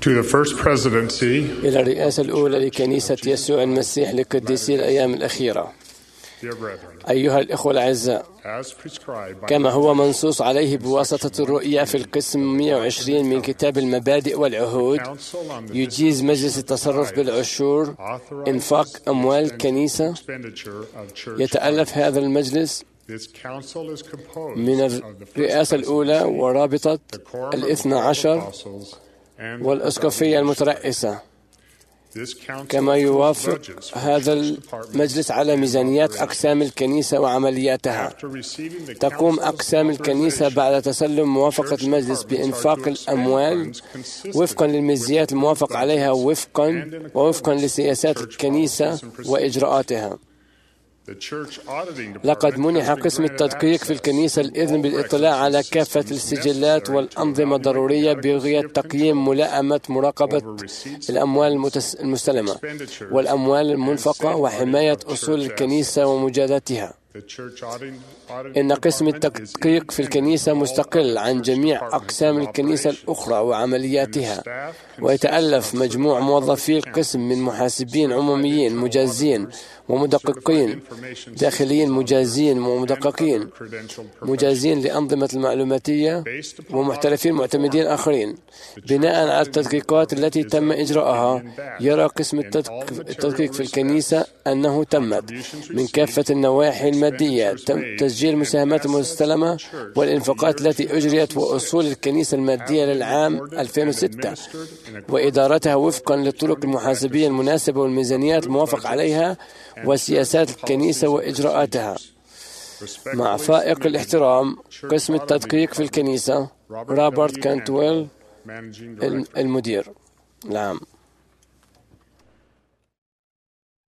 to the first presidency إلى الرئاسة الأولى لكنيسة يسوع المسيح لقديسي الأيام الأخيرة. أيها الإخوة الأعزاء، كما هو منصوص عليه بواسطة الرؤية في القسم 120 من كتاب المبادئ والعهود، يجيز مجلس التصرف بالعشور إنفاق أموال الكنيسة. يتألف هذا المجلس من الرئاسة الأولى ورابطة الاثنى عشر والأسقفية المترأسة، كما يوافق هذا المجلس على ميزانيات أقسام الكنيسة وعملياتها. تقوم أقسام الكنيسة بعد تسلم موافقة المجلس بإنفاق الأموال وفقا للميزانيات الموافق عليها ووفقا لسياسات الكنيسة وإجراءاتها. لقد منح قسم التدقيق في الكنيسة الإذن بالاطلاع على كافة السجلات والأنظمة الضرورية بغية تقييم ملائمة مراقبة الأموال المستلمة والأموال المنفقة وحماية أصول الكنيسة ومجازاتها. إن قسم التدقيق في الكنيسة مستقل عن جميع أقسام الكنيسة الأخرى وعملياتها، ويتألف مجموع موظفي القسم من محاسبين عموميين مجازين ومدققين داخليين مجازين ومدققين مجازين لأنظمة المعلوماتية ومحترفين معتمدين آخرين. بناء على التدقيقات التي تم إجراءها، يرى قسم التدقيق في الكنيسة أنه تمت من كافة النواحي المادية تسجيل المساهمات المستلمة والإنفاقات التي أجريت وأصول الكنيسة المادية للعام 2006 وإدارتها وفقا للطرق المحاسبية المناسبة والميزانيات الموافق عليها وسياسات الكنيسة وإجراءاتها. مع فائق الاحترام، قسم التدقيق في الكنيسة، روبرت كانتويل، المدير العام.